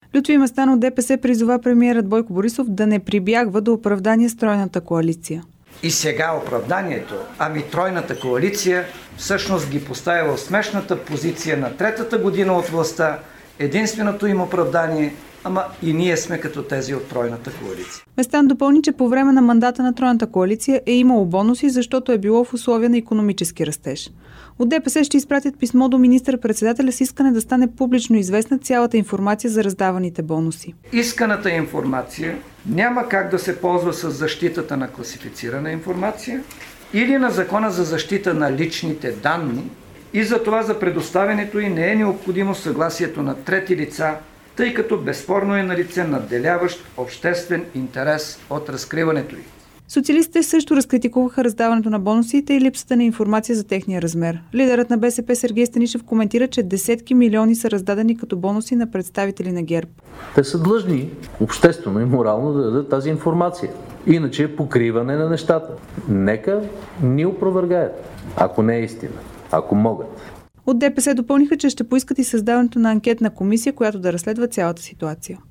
Лютви Местан от ДПС призова премиерът Бойко Борисов да не прибягва до оправдание с тройната коалиция. И сега оправданието, тройната коалиция всъщност ги поставя в смешната позиция на третата година от властта. Единственото им оправдание, и ние сме като тези от тройната коалиция. Местан допълни, че по време на мандата на тройната коалиция е имало бонуси, защото е било в условия на икономически растеж. От ДПС ще изпратят писмо до министър-председателя с искане да стане публично известна цялата информация за раздаваните бонуси. Исканата информация няма как да се ползва с защитата на класифицирана информация или на Закона за защита на личните данни и за това за предоставянето й не е необходимо съгласието на трети лица, тъй като безспорно е налице надделяващ обществен интерес от разкриването й. Социалистите също разкритикуваха раздаването на бонусите и липсата на информация за техния размер. Лидерът на БСП Сергей Станишев коментира, че десетки милиони са раздадени като бонуси на представители на ГЕРБ. Те са длъжни обществено и морално да дадат тази информация. Иначе е покриване на нещата. Нека ни опровергаят, ако не е истина, ако могат. От ДПС допълниха, че ще поискат и създаването на анкетна комисия, която да разследва цялата ситуация.